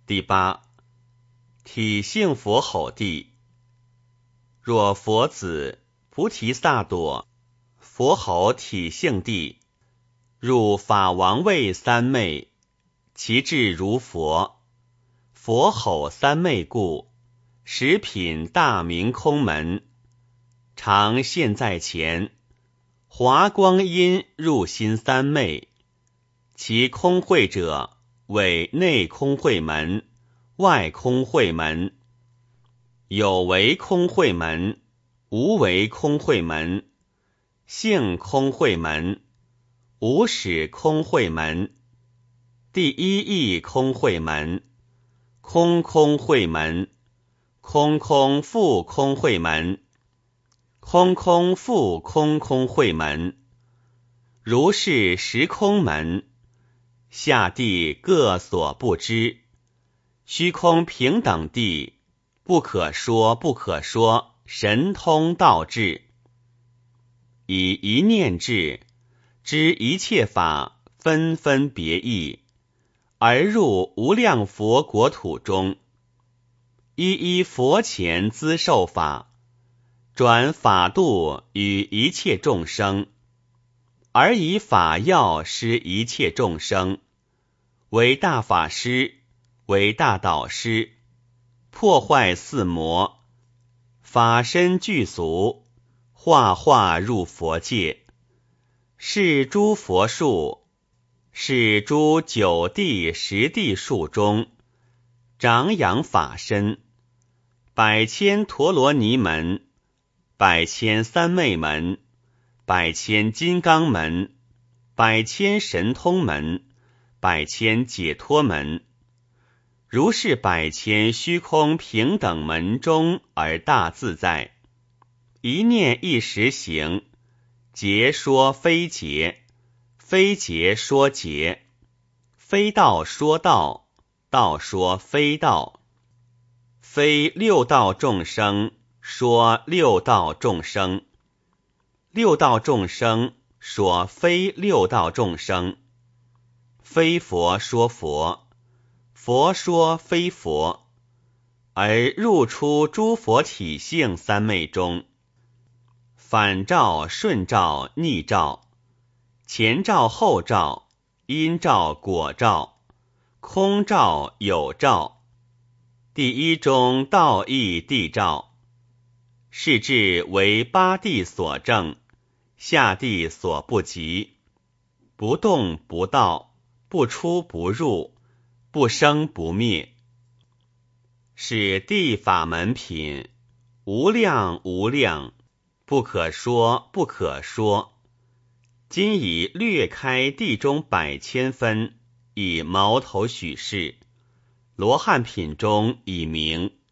第八，体性佛吼地。若佛子菩提萨埵佛吼体性地，入法王位三昧，其智如佛。佛吼三昧故，十品大明空门，常现在前。华光阴入心三昧，其空慧者为内空慧门、外空慧门。有为空慧门，无为空慧门，性空慧门，无始空慧门，第一义空慧门，空空慧门，空空复空慧门，空空复空空慧门。如是十空门，下地各所不知，虚空平等地，不可说不可说，神通道智。以一念智，知一切法分分别异，而入无量佛国土中，一一佛前资受法，转法度与一切众生，而以法要施一切众生，为大法师，为大导师，破坏四魔，法身具足，化化入佛界。是诸佛数，是诸九地十地数中，长养法身，百千陀罗尼门，百千三昧门，百千金刚门，百千神通门，百千解脱门。如是百千虚空平等门中而大自在，一念一时行，劫说非劫，非劫说劫，非道说道，道说非道，非六道众生说六道众生，六道众生说非六道众生，非佛说佛，佛说非佛，而入出诸佛体性三昧中，反照顺照逆照，前照后照，因照果照，空照有照，第一中道义地照。是智为八地所证，下地所不及，不动不动，不出不入，不生不灭。是地法门品，无量无量，不可说不可说。今以略开地中百千分，以矛头许示。罗汉品中以明。